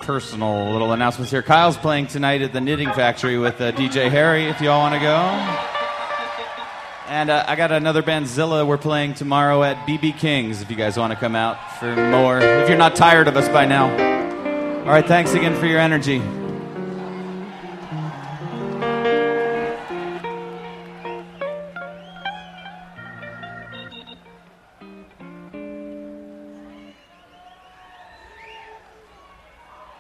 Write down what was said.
personal little announcements here. Kyle's playing tonight at the Knitting Factory with DJ Harry, if you all want to go. And I got another band, Zilla. We're playing tomorrow at BB King's, if you guys want to come out for more, if you're not tired of us by now. All right, thanks again for your energy.